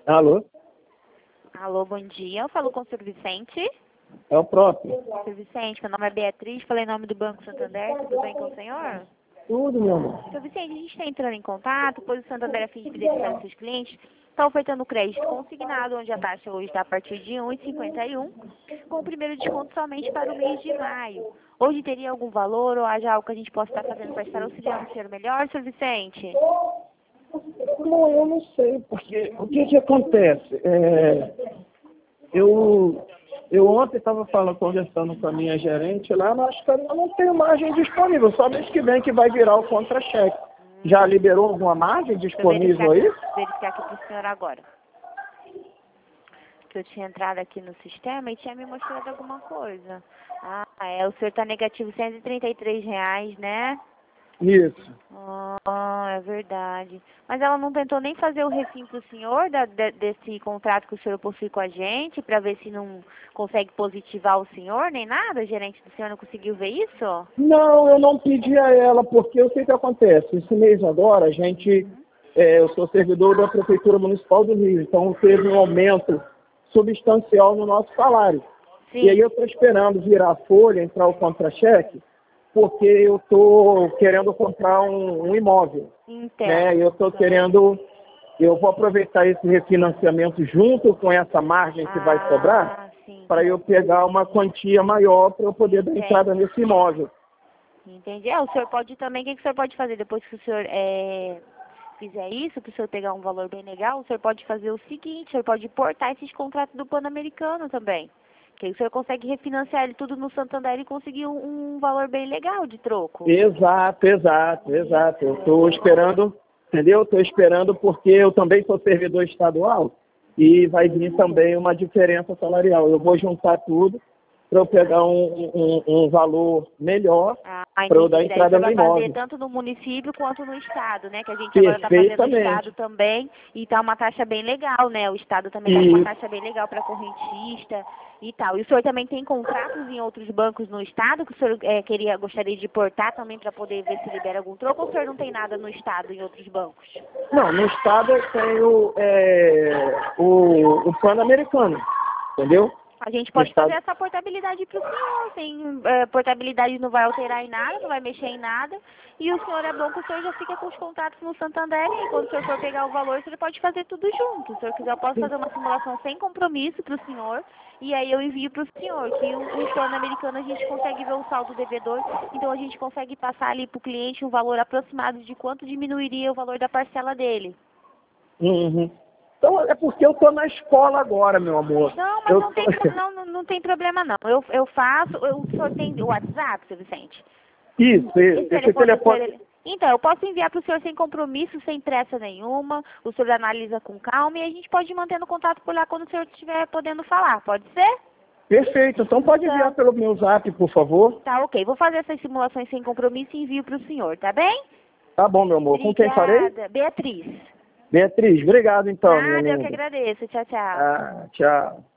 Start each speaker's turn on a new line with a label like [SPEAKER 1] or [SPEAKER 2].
[SPEAKER 1] Alô?
[SPEAKER 2] Alô, bom dia. Eu falo com o Sr. Vicente.
[SPEAKER 1] É o próprio.
[SPEAKER 2] Sr. Vicente, meu nome é Beatriz, falei em nome do Banco Santander. Tudo bem com o senhor?
[SPEAKER 1] Tudo, meu amor.
[SPEAKER 2] Sr. Vicente, a gente está entrando em contato, pois o Santander, a fim de fidelizar os seus clientes, está ofertando crédito consignado, onde a taxa hoje está a partir de 1,51, com o primeiro desconto somente para o mês de maio. Hoje teria algum valor ou haja algo que a gente possa estar fazendo para estar auxiliando o senhor melhor, Sr. Vicente?
[SPEAKER 1] Não, eu não sei, porque o que acontece? Eu ontem estava conversando com a minha gerente lá, mas acho que eu não tenho margem disponível, só mês que vem que vai virar o contra-cheque. Já liberou alguma margem disponível aí?
[SPEAKER 2] Verificar aqui para o senhor agora. Que eu tinha entrado aqui no sistema e tinha me mostrado alguma coisa. Ah, o senhor está negativo R$ 133, né?
[SPEAKER 1] Isso.
[SPEAKER 2] Ah, é verdade. Mas ela não tentou nem fazer o refim para o senhor desse contrato que o senhor possui com a gente, para ver se não consegue positivar o senhor, nem nada? O gerente do senhor não conseguiu ver isso?
[SPEAKER 1] Não, eu não pedi a ela, porque eu sei o que acontece. Esse mês agora, eu sou servidor da Prefeitura Municipal do Rio, então teve um aumento substancial no nosso salário.
[SPEAKER 2] Sim.
[SPEAKER 1] E aí eu estou esperando virar a folha, entrar o contra-cheque, porque eu estou querendo comprar um imóvel.
[SPEAKER 2] Entendo.
[SPEAKER 1] Né? Eu vou aproveitar esse refinanciamento junto com essa margem que vai sobrar, para eu pegar uma quantia maior para eu poder dar entrada nesse imóvel.
[SPEAKER 2] Entendi. O senhor pode também, o que o senhor pode fazer depois que o senhor fizer isso, para o senhor pegar um valor bem legal, o senhor pode fazer o seguinte, o senhor pode portar esses contratos do Pan-Americano também. Que aí o senhor consegue refinanciar ele tudo no Santander e conseguir um valor bem legal de troco.
[SPEAKER 1] Exato. Eu estou esperando, entendeu? Estou esperando porque eu também sou servidor estadual e vai vir também uma diferença salarial. Eu vou juntar tudo para eu pegar um valor melhor para eu dar entrada no imóvel.
[SPEAKER 2] Vai fazer tanto no município quanto no estado, né? Que a gente agora está fazendo no estado também e está uma taxa bem legal, né? O estado também está com uma taxa bem legal para correntista e tal. E o senhor também tem contratos em outros bancos no estado que o senhor gostaria de portar também para poder ver se libera algum troco ou o senhor não tem nada no estado em outros bancos?
[SPEAKER 1] Não, no estado eu tenho o Pan-Americano, entendeu?
[SPEAKER 2] A gente pode fazer essa portabilidade para o senhor. Sem portabilidade não vai alterar em nada, não vai mexer em nada. E o senhor é bom que o senhor já fica com os contratos no Santander. E quando o senhor for pegar o valor, o senhor pode fazer tudo junto. Se o senhor quiser, eu posso fazer uma simulação sem compromisso para o senhor. E aí eu envio para o senhor. Que o Pan-Americano a gente consegue ver o saldo devedor. Então a gente consegue passar ali para o cliente um valor aproximado de quanto diminuiria o valor da parcela dele.
[SPEAKER 1] Uhum. Então, é porque eu estou na escola agora, meu amor.
[SPEAKER 2] Não, mas não tem problema, não. Eu faço... O senhor tem o WhatsApp, seu Vicente?
[SPEAKER 1] Isso. Esse telefone...
[SPEAKER 2] Então, eu posso enviar para o senhor sem compromisso, sem pressa nenhuma. O senhor analisa com calma e a gente pode ir mantendo contato por lá quando o senhor estiver podendo falar. Pode ser?
[SPEAKER 1] Perfeito. Então, pode enviar pelo meu zap, por favor.
[SPEAKER 2] Tá, ok. Vou fazer essas simulações sem compromisso e envio para o senhor, tá bem?
[SPEAKER 1] Tá bom, meu amor.
[SPEAKER 2] Obrigada.
[SPEAKER 1] Com quem farei?
[SPEAKER 2] Beatriz.
[SPEAKER 1] Beatriz, obrigado então, minha
[SPEAKER 2] Nada,
[SPEAKER 1] linda.
[SPEAKER 2] eu que agradeço. Tchau, tchau.
[SPEAKER 1] Tchau.